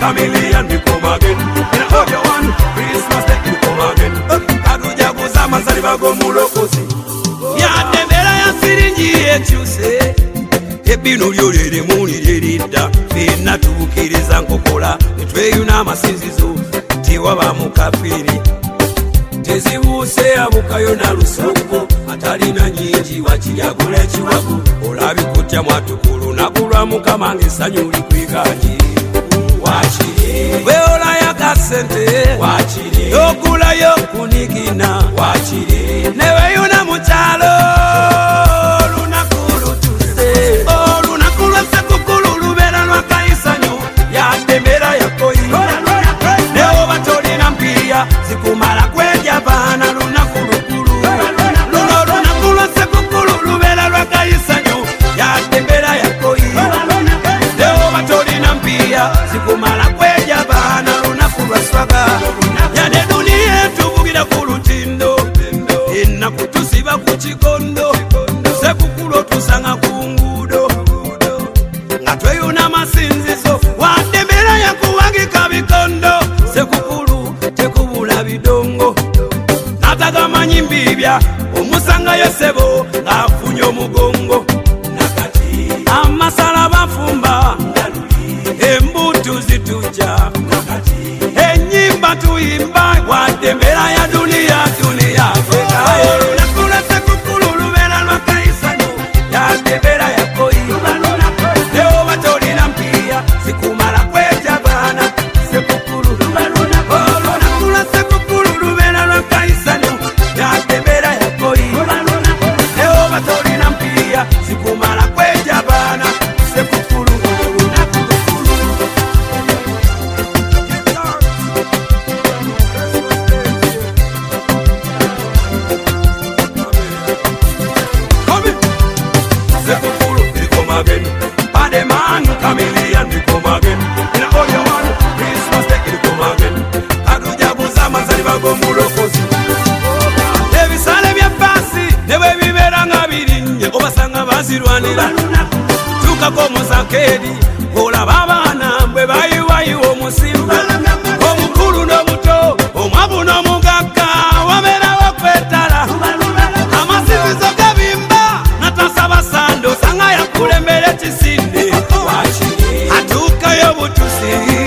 chameleon, we come again. In a audio one, Christmas Day, we come again. Kaduja kuzama saliba gomulokozi. Ya tembera ya sirinji ekyuse. Ebino lyolere mulirida. Fena tubukiriza nkokola. Netweyuna amasinzizo. Tiwaba mukafiri. Tezibuuse abukayo na lusoko. Atalina nyingi wakiryagula ekiwago. Olabikutya mwatukulu nakulwa mukama ng'essanyu likwiganye. Wachiri weola ya kasente wachiri yokula yokunigina wachiri neweyuna muchalo lunakulu tuse olunakulu sekukulu lubera lwakaisanyo yatembera yakoyi neo batolina mpia zikumala kweja bana lunakulukulu luno lunakulu sekukulu lubera lwakaisanyo yatembera yakoyi neo batolina mpia zikumala kweja bana lunakulwa swaga yane dunia tuvugira ku lutindo enaku tusiba ku kikondo sekukulu tusanga ku ngudo nga tweyuna masinzizo watembera yakuwagika bikondo sekukulu tekubula bidongo natagamanyi mbibya omusanga yosebo ng'afunye omugongo nakati amasala bafumba embutu zituja enyimba tuyimba watembera ya dunia olunakula sekukulu lubera lwakaisanyo yatembera yakoyi leo batolina mpia zikumala kweja bana sekukulu olunakula sekukulu lubera lwakaisanyo yatembera yakoyi leo batolina mpia zikumala kweja bana sekukulu. Chameleon, we come again. In a audio one, Christmas Day, we come again. Kaduja buzama saliba gomulokozi. Ebisale bya fasi, newe bibera nga birinye, obasanga bazirwanira. Tukako muzakedi, olaba abaana bwe bayiwayiwa omusimba. Omukulu n'omuto, omwavu n'omugagga, wabeerawo kwetala. Amasizizo gabimba, natasaba sando, sanga yakulembera ekisinde. Atukayo butusi